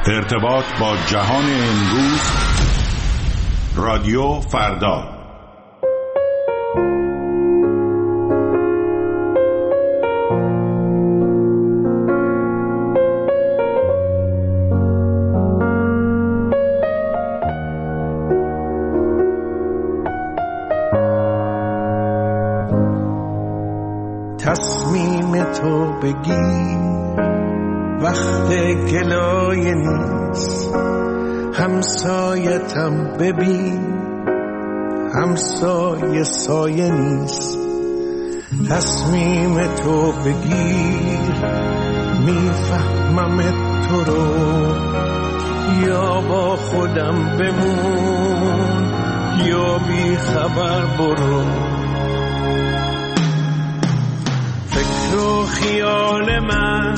ارتباط با جهان امروز، رادیو فردا. تصمیم تو بگیر وقت گلایه نیست، همسایتم ببین همسایه سایه نیست. تصمیم تو بگیر میفهمم تو رو، یا با خودم بمون یا بی خبر برو. فکر و خیال من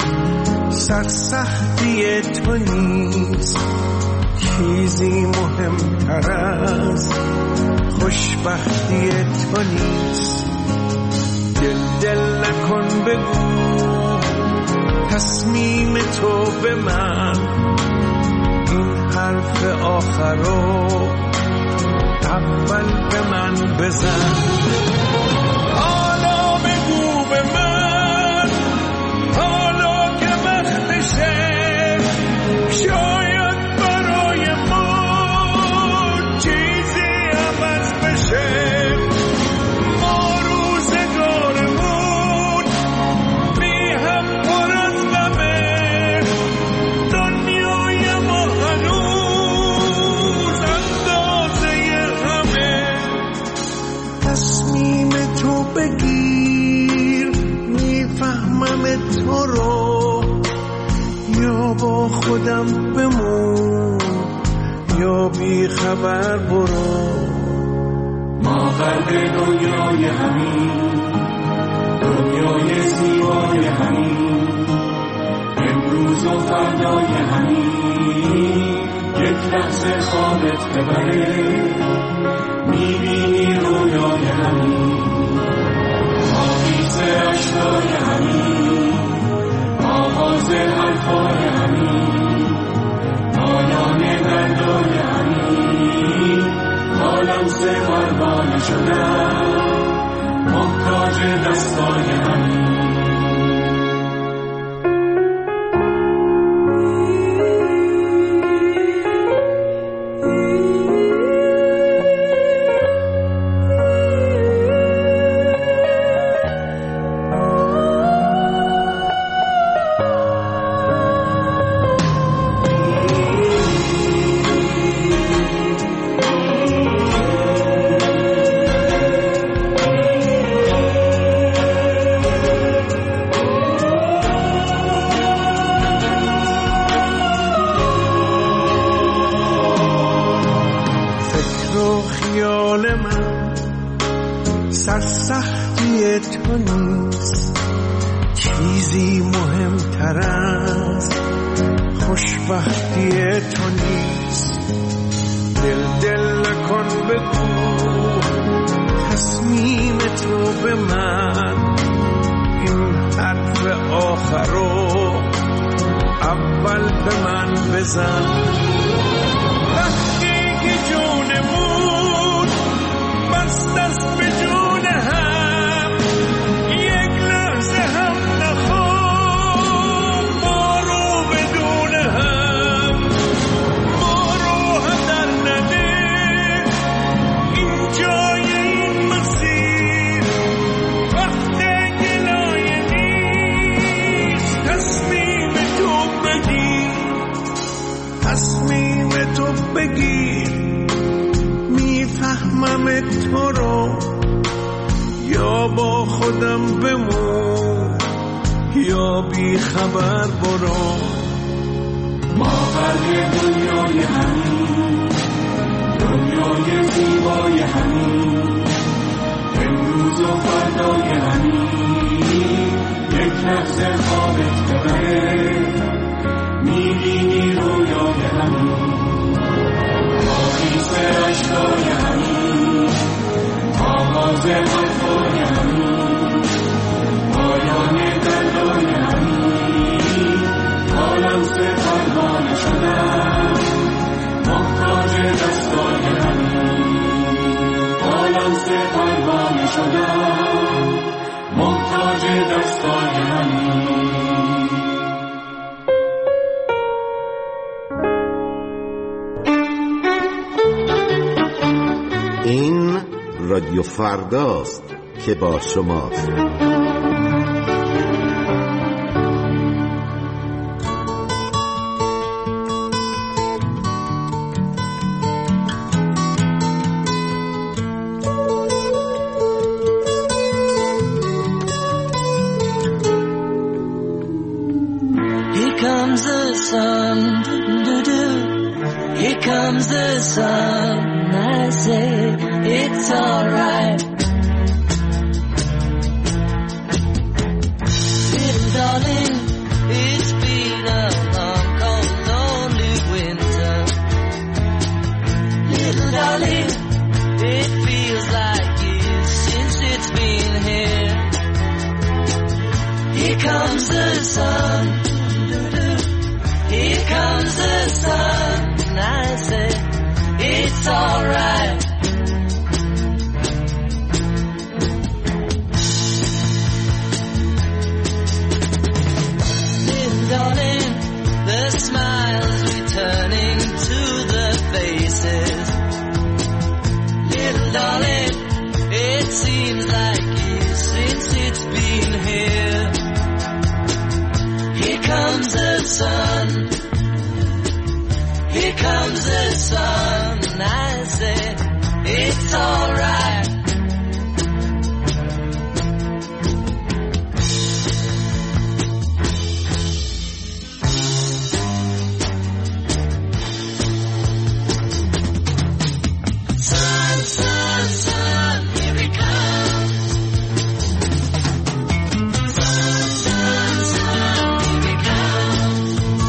سرسختی تو نیست، چیزی مهمتر از خوشبختی تو نیست. دل نکن بگو تصمیم تو به من، این حرف آخرو اول به من بزن. حالا بگو به من، حالا که وقتشه، شاید برای ما چیزی عوض بشه. ما روزگارمون بی هم پر از غمه، دنیای ما هنوز اندازه همه. تصمیم تو بگیر میفهمم تو رو، یا با خودم بمون یا بی خبر برو. ما غرق دنیای همین، دنیای زیبای همین، امروز و فردای همین. یک لحظه خوابت ببره، میبینی رویای همین. آغیز اشکای همین، آغاز حرفای همین، پایان دردای همین. حالم سه پروانه شدم، محتاج دستای همین. سرسختی تو نیست، چیزی مهمتر از خوشبختی تو نیست. دل نکن بگو تصمیم تو به من، این حرف آخرو اول به من بزن. وقتی که جونمون بست است به جون هم، یک لحظه هم نخواب ما رو بدون هم. ما رو هم در نده این جای این مسیر، وقت گلایه نیست. تصمیم تو بگیر، تصمیم تو بگیر میفهمم تو رو، یا با خودم بمون یا بی خبر برو. ما غرق دنیای همین، دنیای زیبای همین، امروز و فردای همین. یک لحظه خوابت ببره، میبینی رویای همین. آغیز اشکای همین، آغاز حرفای همین، پایان دردای همین. حالم سه پروانه رادیو فرداست که با شماست. Here comes the sun, I say it's alright. Little darling, it's been a long, cold, lonely winter. Little darling, it feels like years since it's been here. Here comes the sun, here comes the sun. I say it's alright. Little darling, the smiles returning to the faces. Little darling, it seems like years since it's been here. Here comes the sun. Here comes the sun, I say it's alright. Sun, sun, sun, here it comes. Sun, sun, sun, here it comes.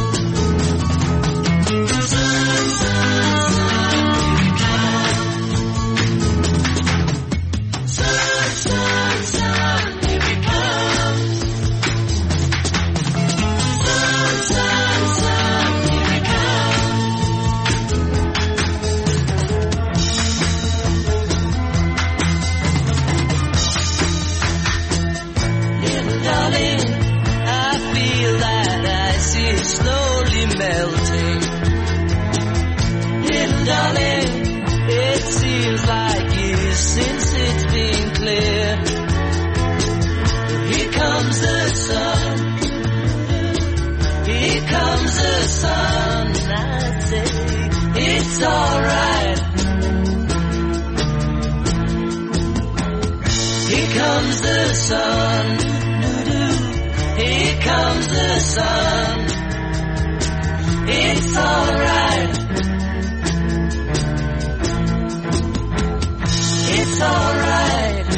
It's alright. Here comes the sun. Here comes the sun. It's alright. It's alright.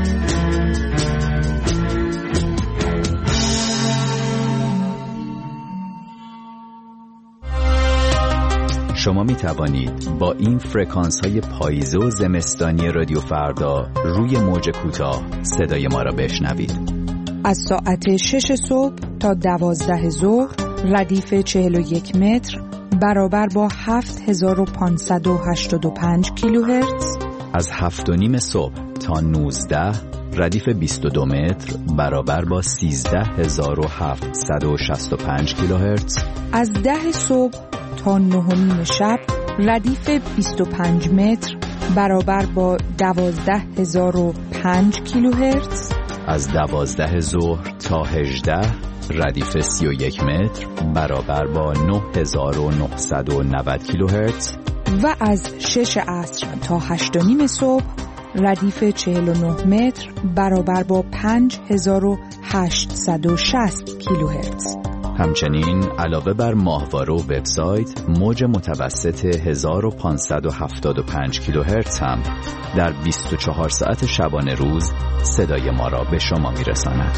شما می توانید با این فرکانس های پاییزه و زمستانی رادیو فردا روی موج کوتاه صدای ما را بشنوید. از ساعت 6 صبح تا 12 ظهر ردیف 41 متر برابر با 7585 کیلوهرتز. از 7:30 صبح تا 19 ردیف 22 متر برابر با 13765 کیلوهرتز. از 10 صبح تا 9 شب ردیف 25 متر برابر با 12005 کیلوهرتز. از 12 ظهر تا 18 ردیف 31 متر برابر با 9990 کیلوهرتز. و از 6 عصر تا 8:30 صبح ردیف 49 متر برابر با 5860 کیلوهرتز. همچنین علاوه بر ماهواره و وبسایت، موج متوسط 1575 کیلوهرتز هم در 24 ساعت شبانه روز صدای ما را به شما میرساند.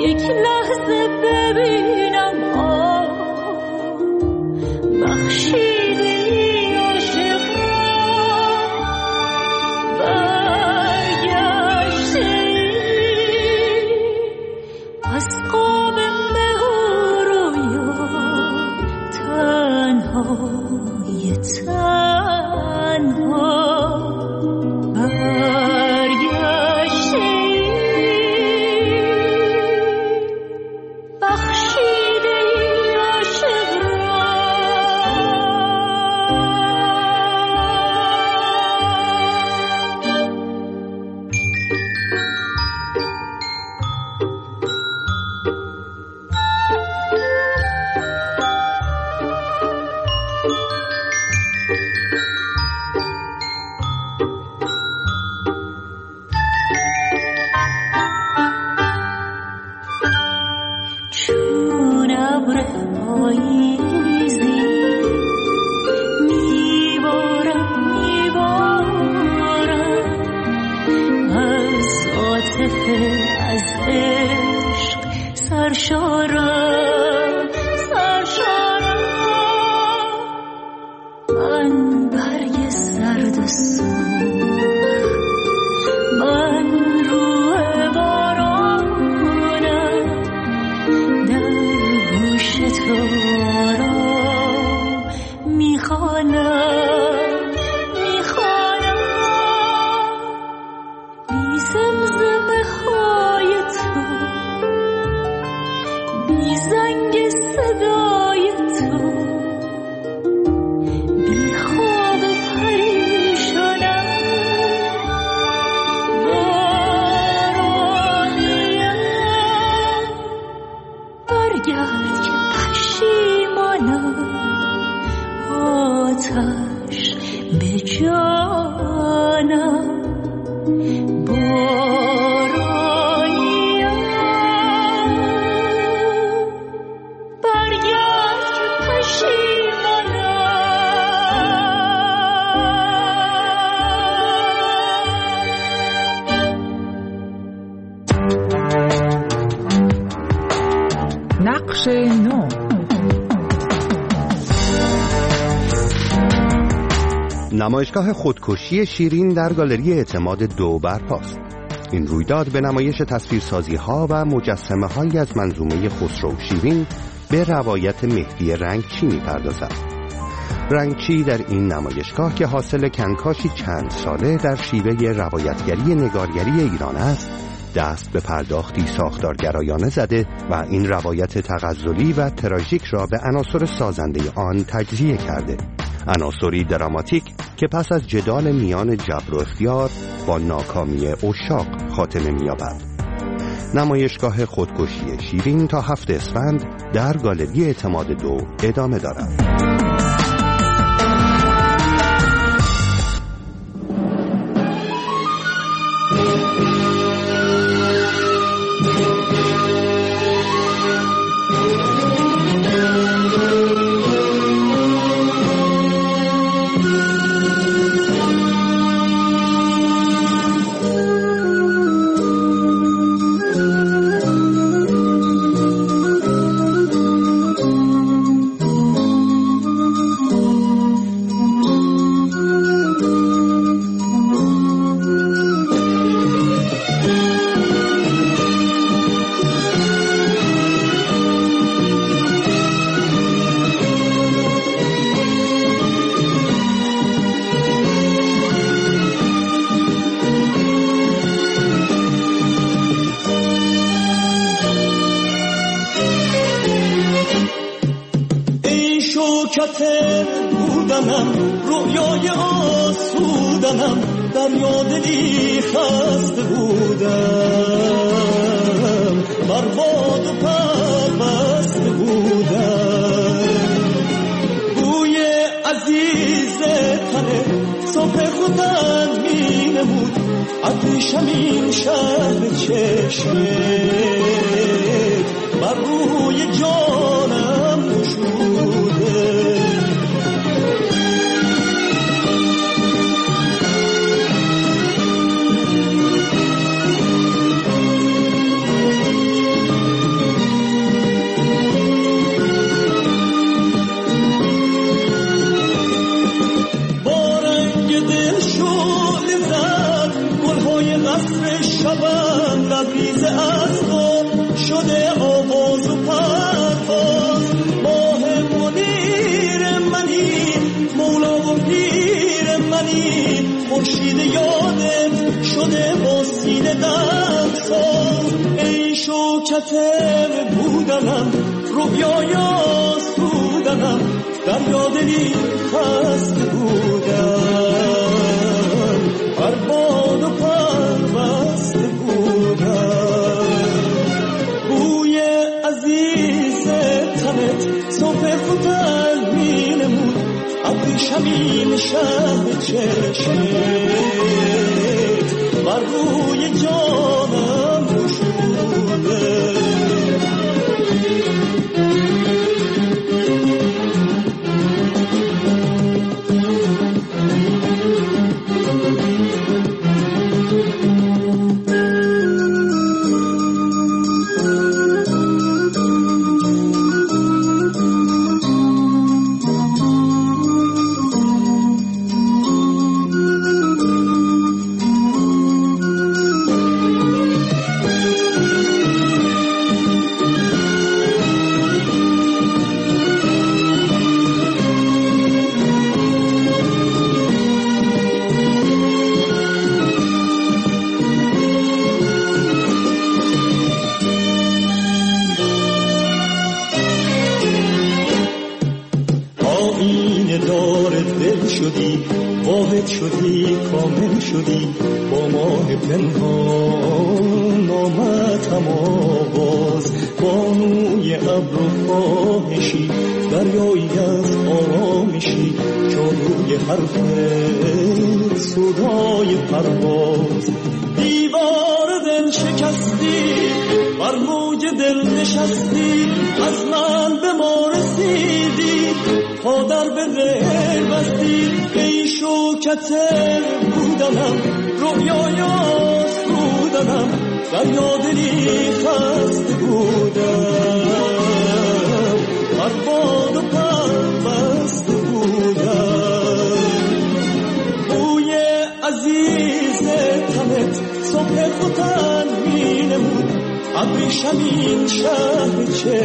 یک لحظه ببینم بخشیدی عاشق برگشتی از قاب مهر و تنهای تنها نقش نو. نمایشگاه خودکشی شیرین در گالری اعتماد 2 برپاست. این رویداد به نمایش تصویرسازی‌ها و مجسمه‌هایی از منظومه خسرو شیرین به روایت مهدی رنگچی می‌پردازد. رنگچی در این نمایشگاه که حاصل کنکاشی چند ساله در شیوه روایتگری نگارگری ایران است، دست به پرداختی ساختارگرایانه زده و این روایت تغزلی و تراژیک را به عناصر سازنده آن تجزیه کرده. عناصری دراماتیک که پس از جدال میان جبر و اختیار با ناکامی عشاق خاتمه می‌یابد. نمایشگاه خودکشی شیرین تا 7 اسفند در گالری اعتماد 2 ادامه دارد. بودنم رویای آسودنم در یادی خسته بودم برباد و پربسته بودم بوی عزیز تنه صبح خودم می نمود آتیشم این شهر چشمه بر روی جانم نشوده شکتم بودنم رویای آسودنم دریا دلی خسته بودم هر باد و پربسته بودم بوی عزیز تنت صبح خودن می نمود ابری شمیم شهر چشمت بر روی جانم گشوده شدی کامل شدی با ماه پنهان آمد آواز بانوی ابر و خواهشی دریایی از آرامشی جادوی حرفت صدای پرواز دیوار دل شکستی بر موج دل نشستی از من به ما رسیدی پا در به غیر بستی ای شوکت بودنم رویای آسودنم دریا دلی خسته بودم هر باد و پربسته بودم بوی عزیز تنت صبح خودن می نمود ابری شمین شهر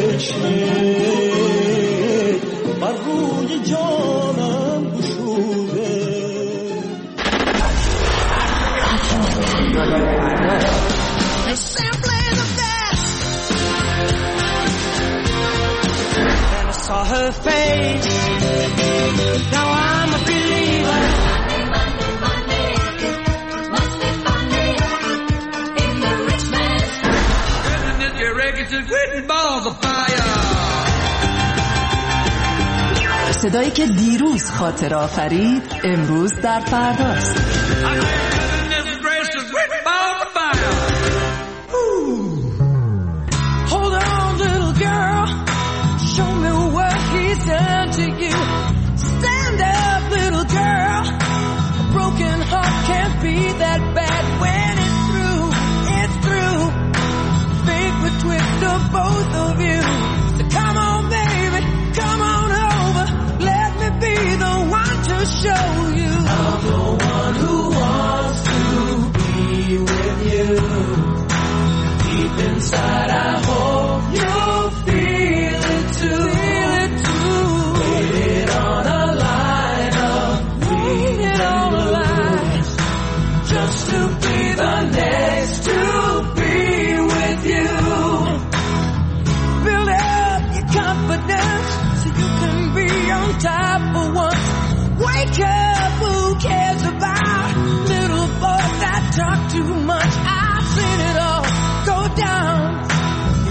چشمت بر روی جانم گشوده You're simply the best. Then I saw her face. Now I'm a believer. Monday, it must be funny in the rich man's house. Isn't it your records written balls of fire? صدایی که دیروز خاطر آفرید امروز در فرداست. Hold on, little girl. Show me what he's done to you. Stand up, little girl. A broken heart can't be that bad when it's through. It's through. Fate would twist of both of you. So come on, baby, come on over. Let me be the one to show you. I'm the one who wants to be with you. Deep inside, I hope you'll feel it too. Feel it too. Waited on a line of waited on a line just to be the next to be with you. Build up your confidence so you can be on top for once. Wake up, who cares about little boys that talk too much? I've seen it all go down.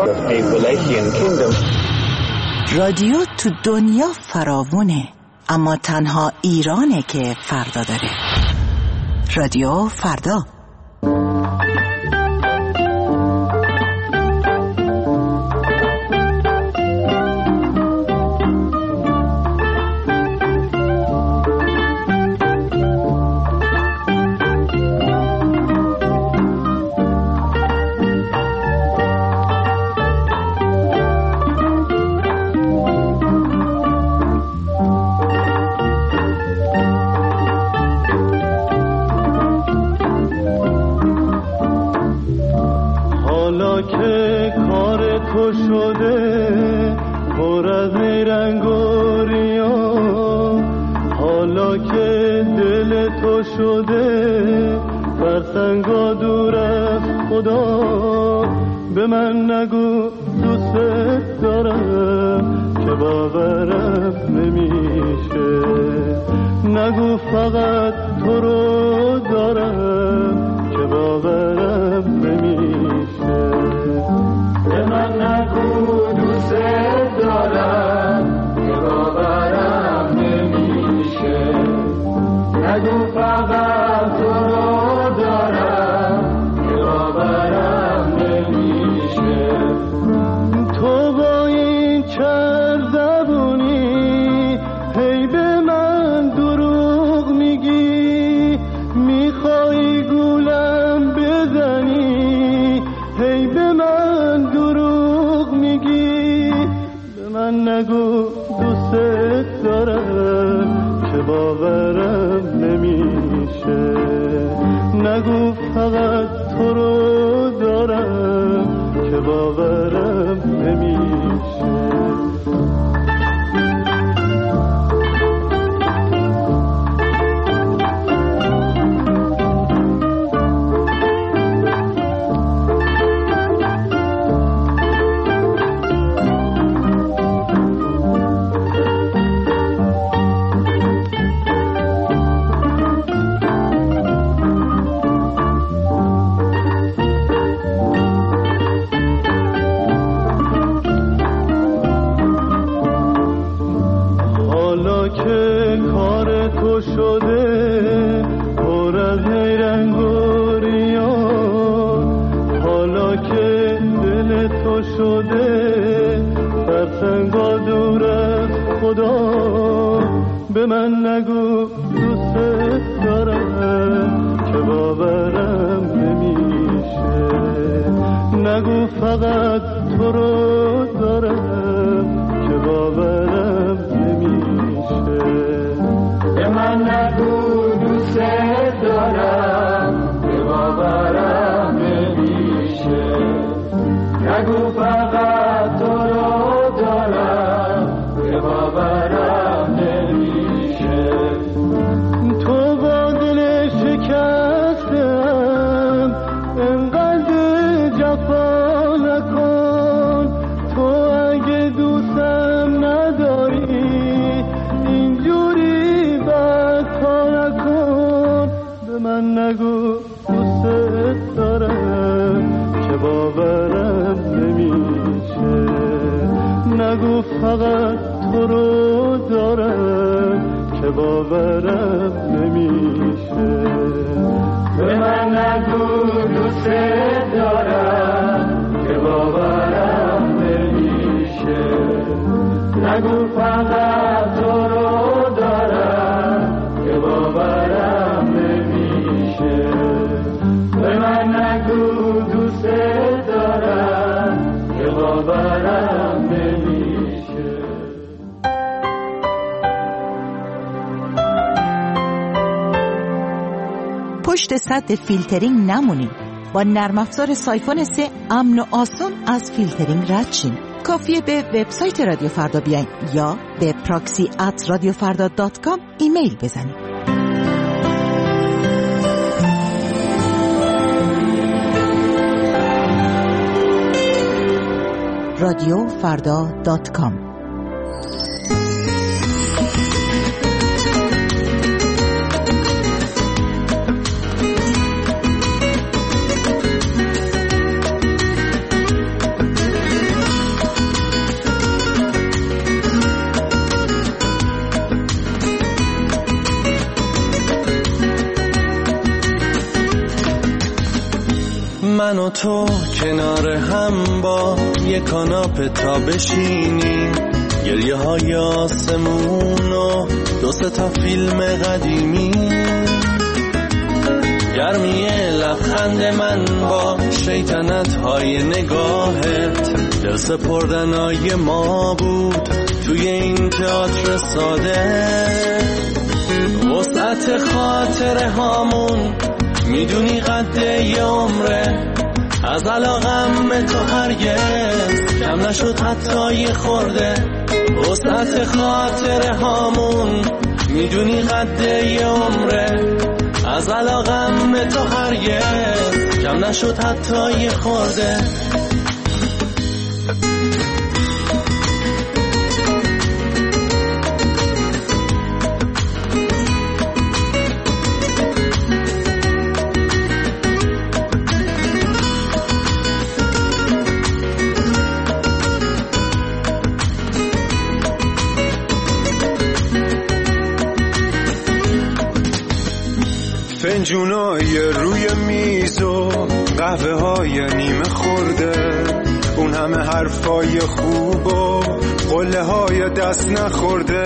رادیو تو دنیا فراوونه، اما تنها ایرانه که فردا داره. رادیو فردا. پشت سد فیلترینگ نمونید. با نرم افزار سایفون 3 امن و آسان از فیلترینگ رد شین. کافیه به وبسایت رادیو فردا بیاین یا به proxy@radiofarda.com ایمیل بزنید. radiofarda.com. من و تو کنار هم با یه کاناپه تا بشینیم، گریه های آسمون و 2-3 تا فیلم قدیمی، گرمی لبخند من با شیطنت های نگاهت، دل سپردنای ما بود توی این تئاتر ساده. وسعت خاطره هامون میدونی قد یه عمره، از علاقم به تو هرگز کم نشد حتی یه خورده. وسعت خاطره هامون میدونی قد یه عمره، از علاقم به تو هرگز کم نشد حتی یه خورده. فنجونای روی میز و قهوه های نیمه خورده، اون همه حرفای خوب و قله های دست نخورده،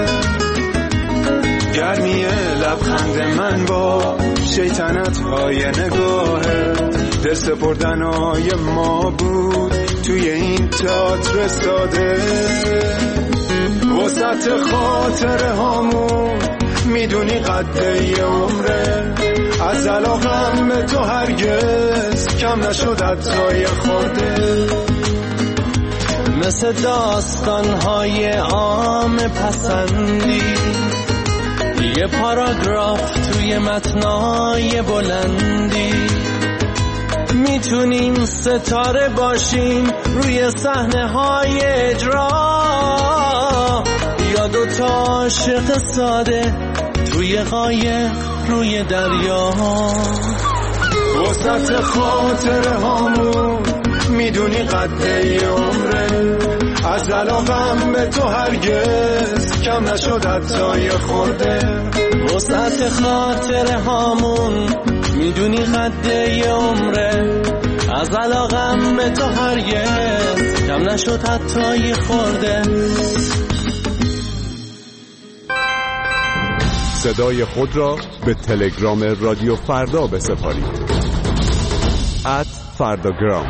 گرمی لبخند من با شیطنت های نگاهت، دل سپردنای ما بود توی این تئاتر ساده. وسط خاطره هامون میدونی قد یه عمره، از علاقم به تو هرگز کم نشد حتی یه خورده. مثل داستان‌های عام پسندی، یه پاراگراف توی متنای بلندی، میتونیم ستاره باشیم روی صحنه‌های اجرا، یا 2 تا عاشق ساده توی قایق روی دریا. وسط خاطره هامون میدونی قد یه عمره، از علاقم به تو هرگز کم نشد حتی یه خورده. وسط خاطره هامون میدونی قد یه عمره، از علاقم به تو هرگز کم نشد حتی یه خورده. صدای خود را به تلگرام رادیو فردا بسپارید. @فرداگرام.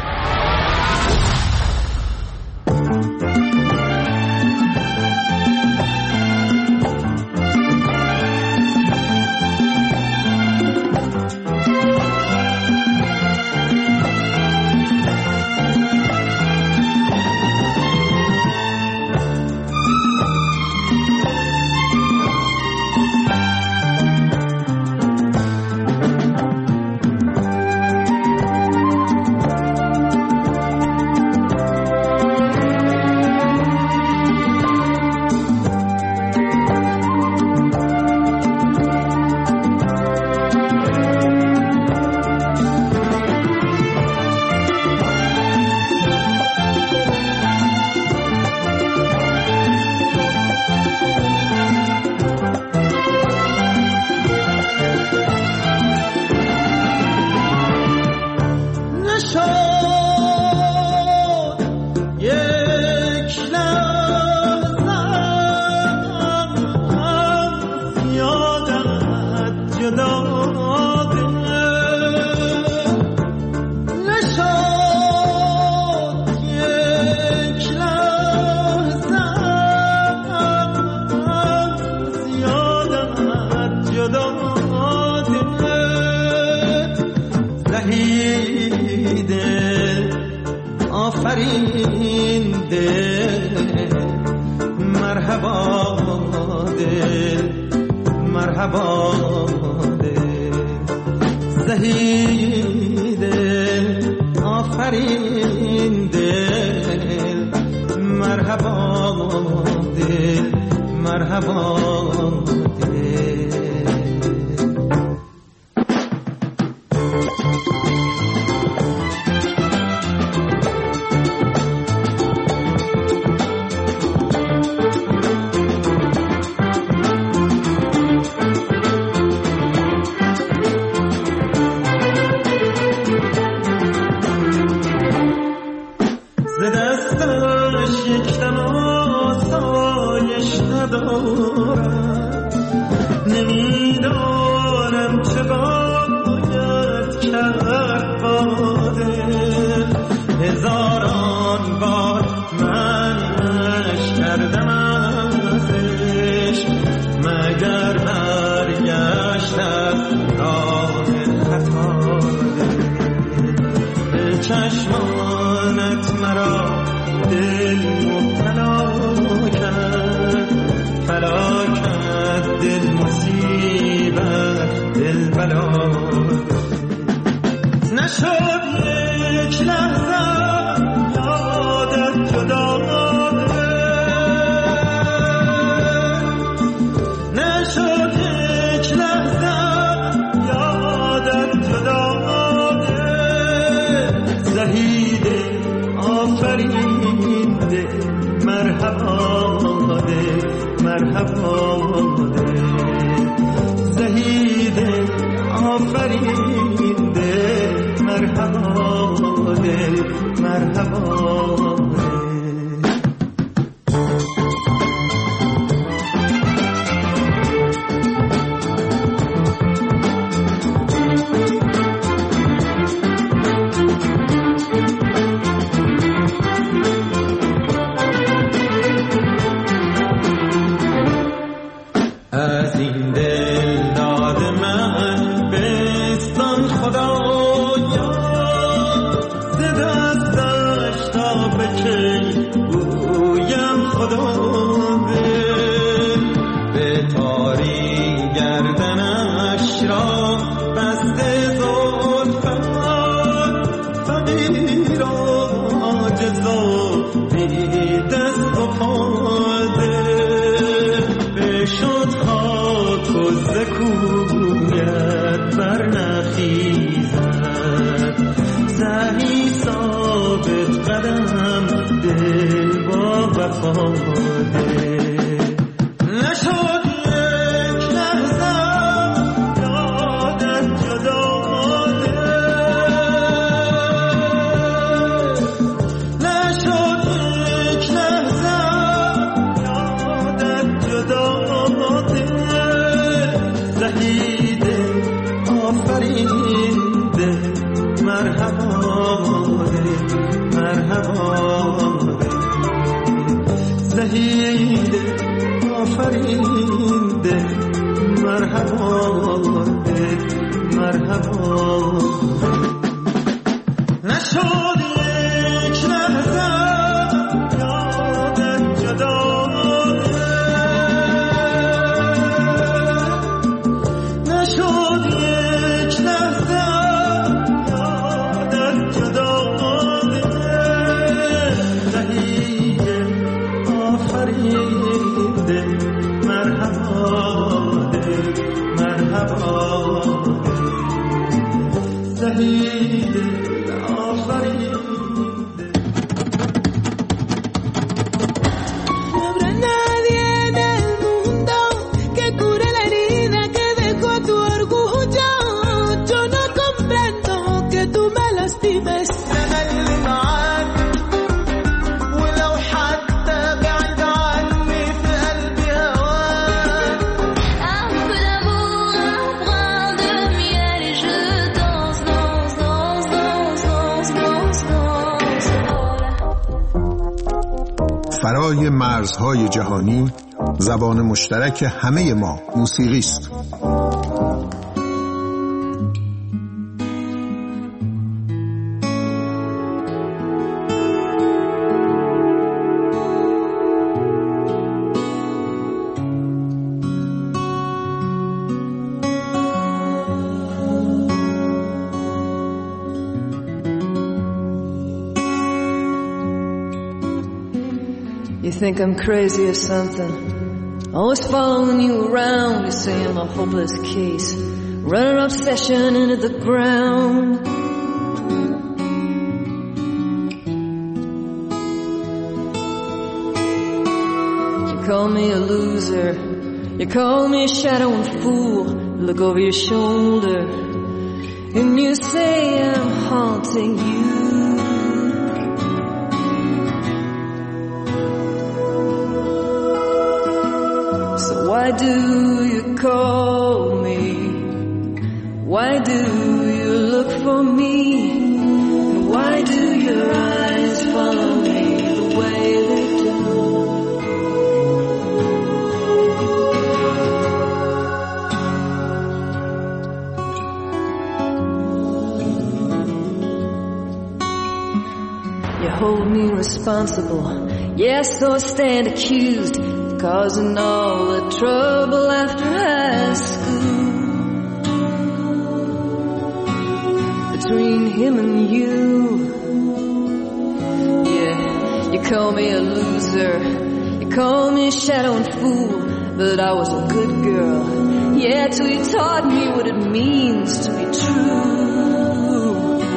کرد با دل هزاران بار منش کردم ازش مگر برگشت از راه خطا به چشمانت مرا دل مبتلا کرد فلاکت دل مصیبت دل بلا نشد یک لحظه یادت جدا نشد یک لحظه یادت جدا زهیده آفرینده مرحبا ده مرحبا ده زهیده آفرینده مرحبا ده مرحبا ده فرای مرزهای جهانی زبان مشترک همه ما موسیقی است. You think I'm crazy or something? Always following you around, you say I'm a hopeless case. Running obsession into the ground. You call me a loser, you call me a shadow and fool. You look over your shoulder and you say I'm haunting you. Why do you call me? Why do you look for me? hold me responsible. Yes, so I stand accused of causing all the trouble after high school. Between him and you, yeah, you call me a loser, you call me a shadow and fool, but I was a good girl, yeah, till you taught me what it means to be true.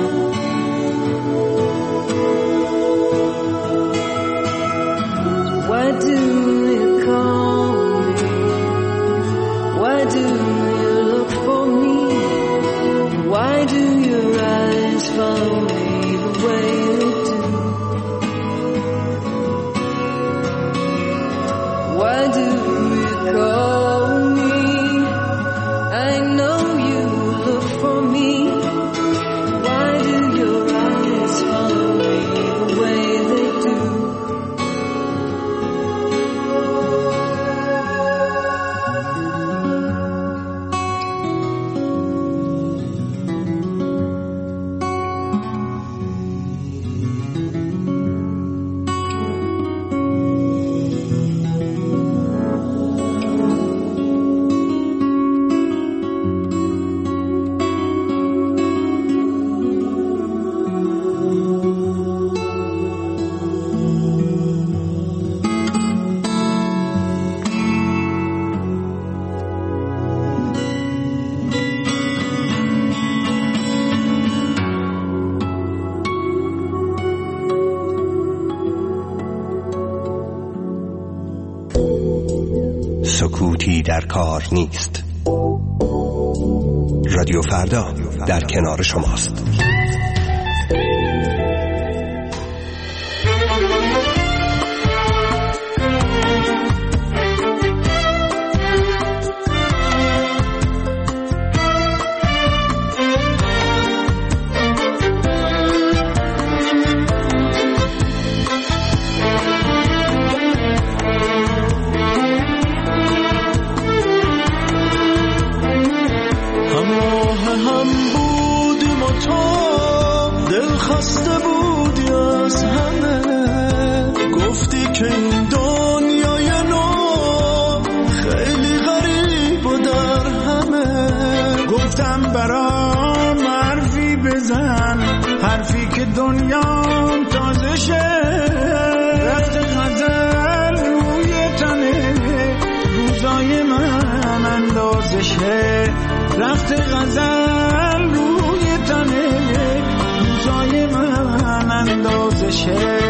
Why do you call me? Why do you look for me? Why do your eyes follow me the way they do? Why do you call me? I know you look for me. Why do your eyes follow me the way they do? سکوتی در کار نیست. رادیو فردا در کنار شماست. حرفی که دنیام تازه شه، رخت غزل روی تنه روزای من اندازه شه، رخت غزل روی تنه روزای من اندازه شه.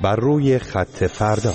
بر روی خط فردا.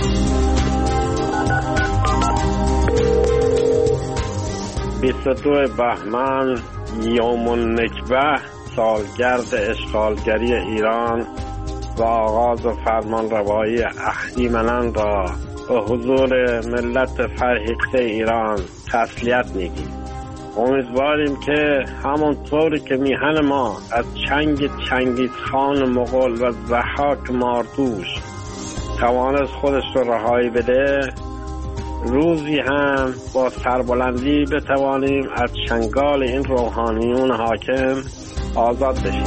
بیست دو بهمن یوم النکبه، سالگرد اشغالگری ایران و آغاز فرمان روایی اهریمنان را به حضور ملت فرهیخته ایران تسلیت میگیم. امیدواریم که همونطوری که میهن ما از چنگ چنگیزخان مغول و ضحاک ماردوش توانست خودش رو رهایی بده، روزی هم با سربلندی بتوانیم از چنگال این روحانیون حاکم آزاد بشیم.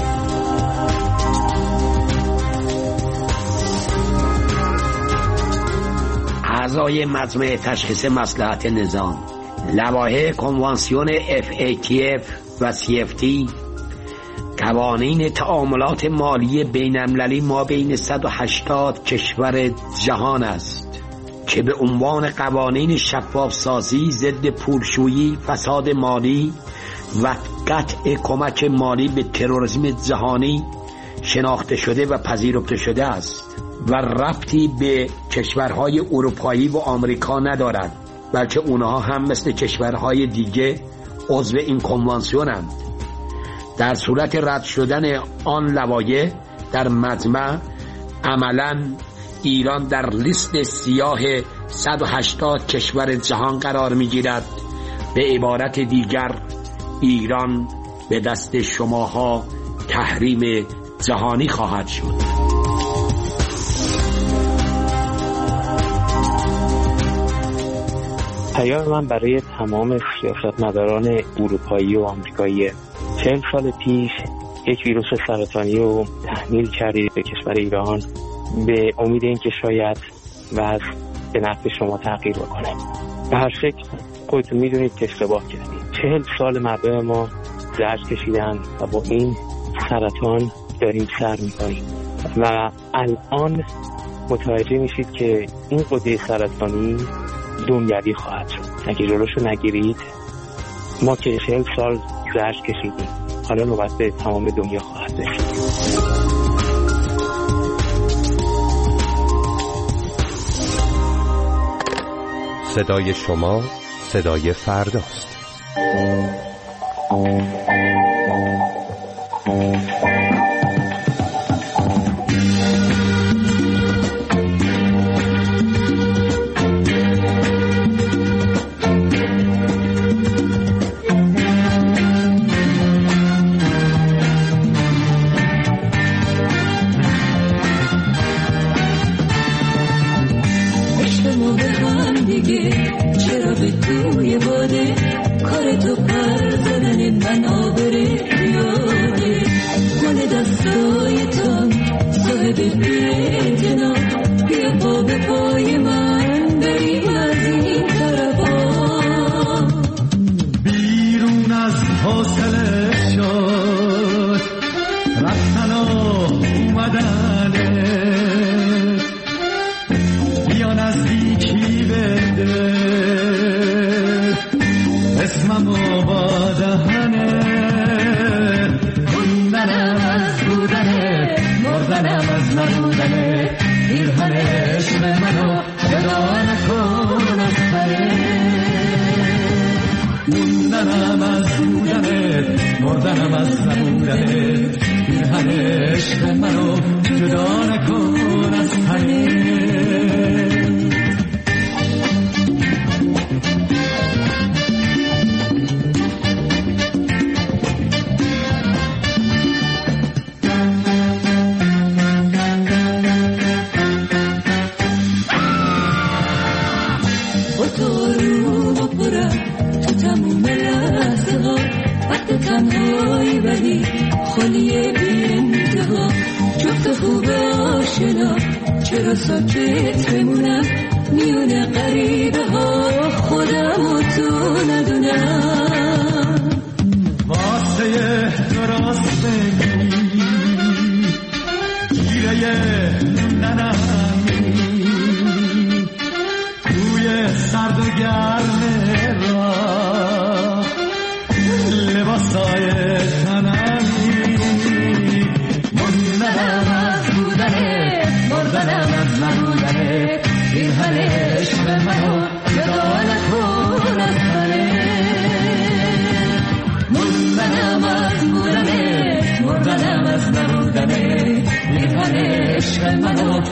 اعضای مجمع تشخیص مصلحت نظام، لوایح کنوانسیون FATF و CFT، قوانین تعاملات مالی بین‌المللی ما بین 180 کشور جهان است که به عنوان قوانین شفاف سازی، ضد پولشویی، فساد مالی و قطع کمک مالی به تروریسم جهانی شناخته شده و پذیرفته شده است و ربطی به کشورهای اروپایی و آمریکا ندارد، بلکه اونها هم مثل کشورهای دیگه عضو این کنوانسیونند. در صورت رد شدن آن لوایح در مجمع، عملاً ایران در لیست سیاه 180 کشور جهان قرار می‌گیرد. به عبارت دیگر ایران به دست شماها تحریم جهانی خواهد شد. پیام من برای تمام سیاستمداران اروپایی و آمریکایی: 40 سال پیش یک ویروس سرطانی رو تحمیل کردید به کشور ایران به امید اینکه شاید وضع به نفع شما تغییر بکنه. به هر شکل خودتون میدونید که اشتباه کردید. 40 سال مردم ما زجر کشیدن و با این سرطان داریم سر میکنیم و الان متوجه میشید که این قده سرطانی دنیوی خواهد شد. اگه جلوشو نگیرید، ما که 40 سال زجر کشیدیم، حالا نوبت به تمام دنیا خواهد رسید. صدای شما صدای فرداست.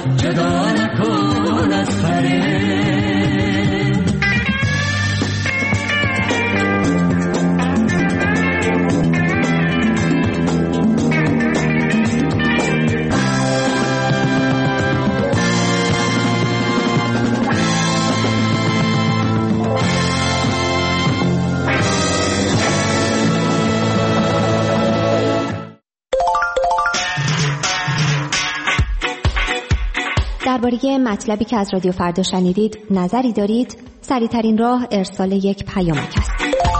جدا نکن از پره. درباره مطلبی که از رادیو فردا شنیدید نظری دارید؟ سریع‌ترین راه ارسال یک پیامک است.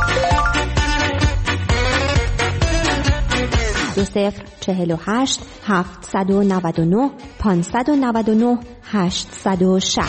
2048 799 599 860.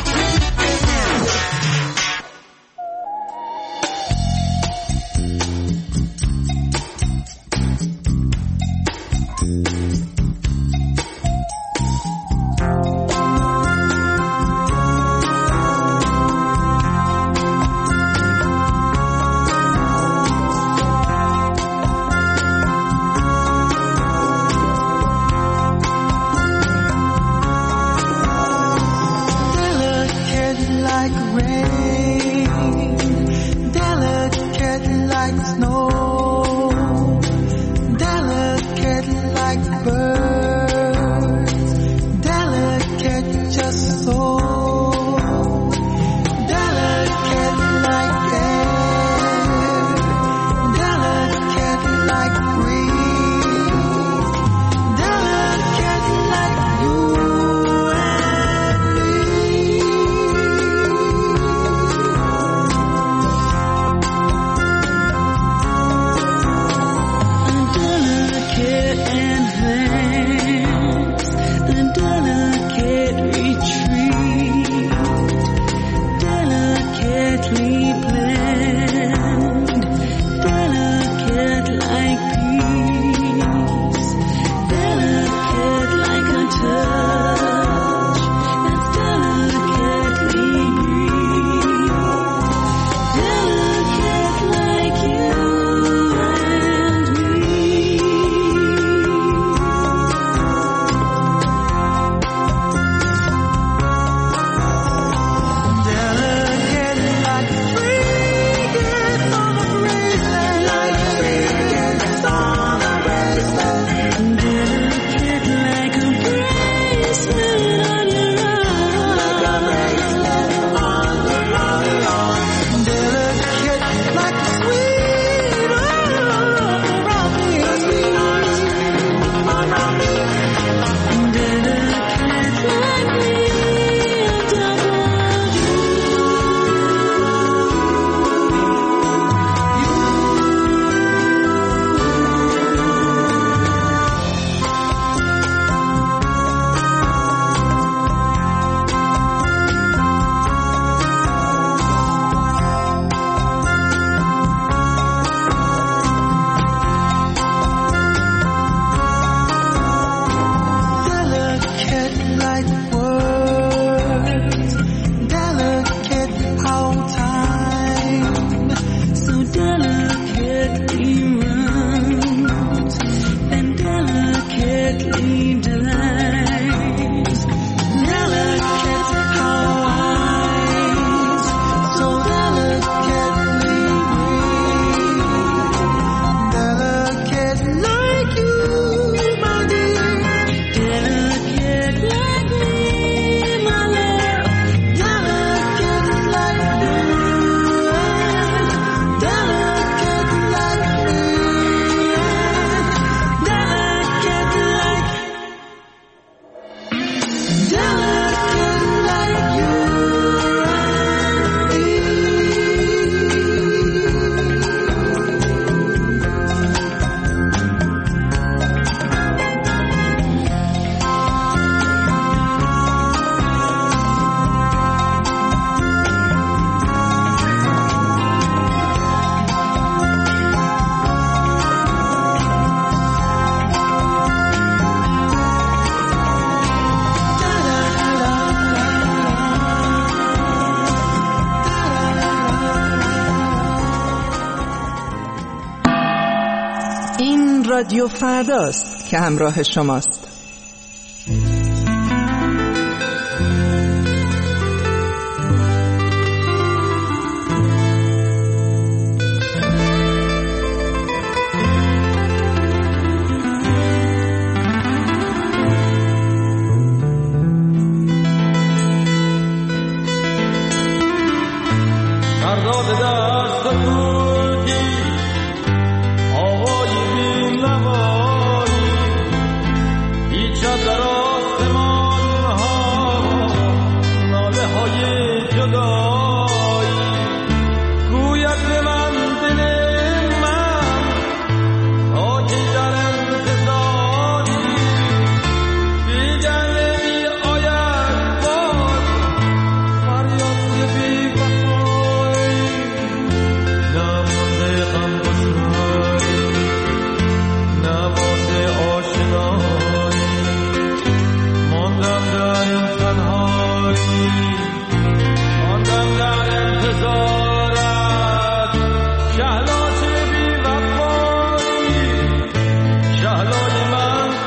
رادیو فرداست که همراه شماست.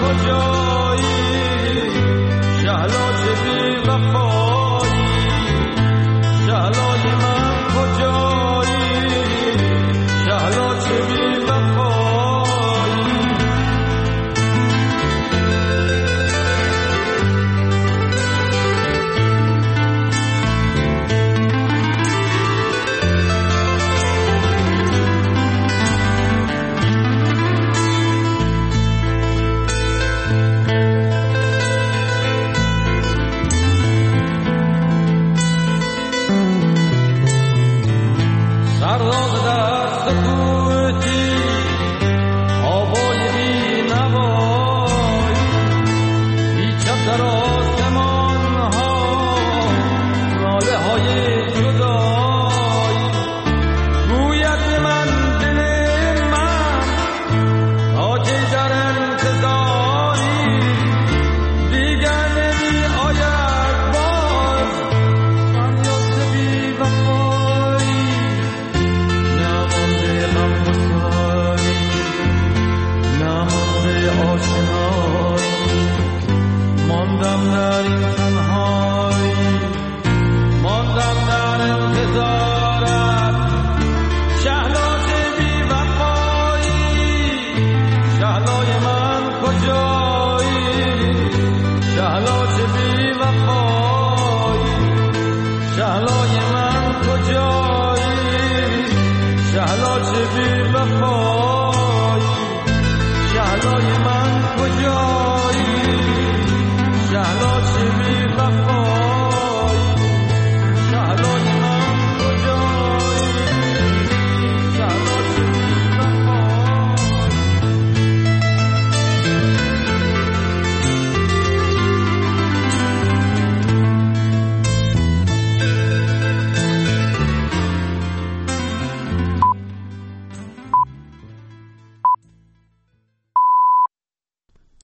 کجایی شهلا چه بی وفایی شهلای من کجایی شهلا چه بی وفایی شهلای من کجایی